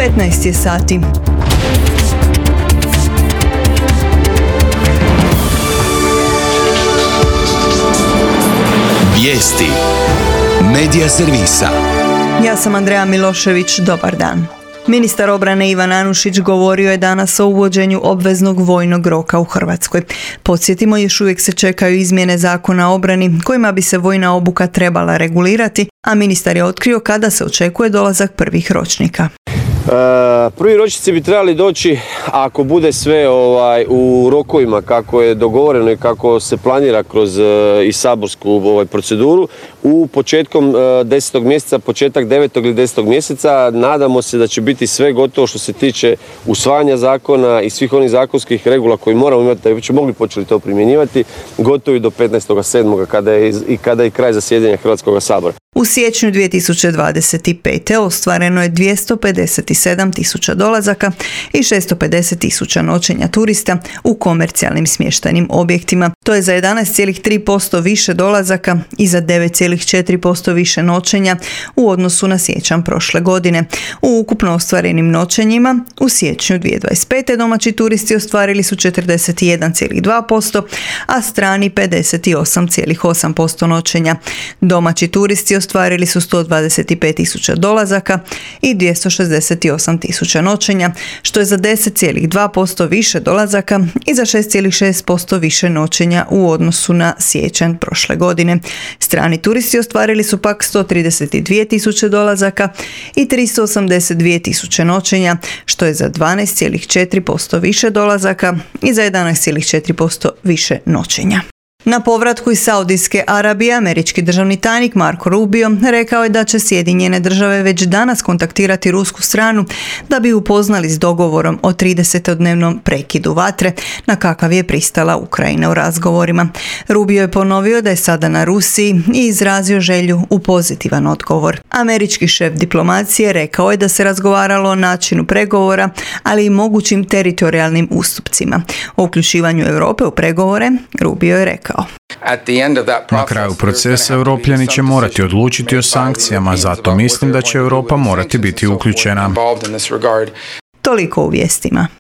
15 je sati. Vijesti Medija servisa. Ja sam Andreja Milošević, dobar dan. Ministar obrane Ivan Anušić govorio je danas o uvođenju obveznog vojnog roka u Hrvatskoj. Podsjetimo, još uvijek se čekaju izmjene Zakona o obrani kojima bi se vojna obuka trebala regulirati, a ministar je otkrio kada se očekuje dolazak prvih ročnika. Prvi ročnici bi trebali doći, ako bude sve u rokovima kako je dogovoreno i kako se planira kroz i saborsku proceduru, u početkom 10. mjeseca, početak 9. ili 10. mjeseca. Nadamo se da će biti sve gotovo što se tiče usvajanja zakona i svih onih zakonskih regula koji moramo imati da bi će mogli početi to primjenjivati, gotovi do 15.7. kada je kraj zasjedanja Hrvatskog sabora. U siječnju 2025. ostvareno je 257.000 dolazaka i 650.000 noćenja turista u komercijalnim smještajnim objektima. To je za 11,3% više dolazaka i za 9,4% više noćenja u odnosu na siječanj prošle godine. U ukupno ostvarenim noćenjima u siječnju 2025. domaći turisti ostvarili su 41,2%, a strani 58,8% noćenja. Domaći turisti ostvarili su 125.000 dolazaka i 268.000 noćenja, što je za 10,2% više dolazaka i za 6,6% više noćenja u odnosu na siječanj prošle godine. Strani turisti ostvarili su pak 132.000 dolazaka i 382.000 noćenja, što je za 12,4% više dolazaka i za 11,4% više noćenja. Na povratku iz Saudijske Arabije, američki državni tajnik Marco Rubio rekao je da će Sjedinjene Države već danas kontaktirati rusku stranu da bi upoznali s dogovorom o 30-dnevnom prekidu vatre na kakav je pristala Ukrajina u razgovorima. Rubio je ponovio da je sada na Rusiji i izrazio želju u pozitivan odgovor. Američki šef diplomacije rekao je da se razgovaralo o načinu pregovora, ali i mogućim teritorijalnim ustupcima. O uključivanju Europe u pregovore Rubio je rekao: na kraju procesa Europljani će morati odlučiti o sankcijama, zato mislim da će Europa morati biti uključena. Toliko u vijestima.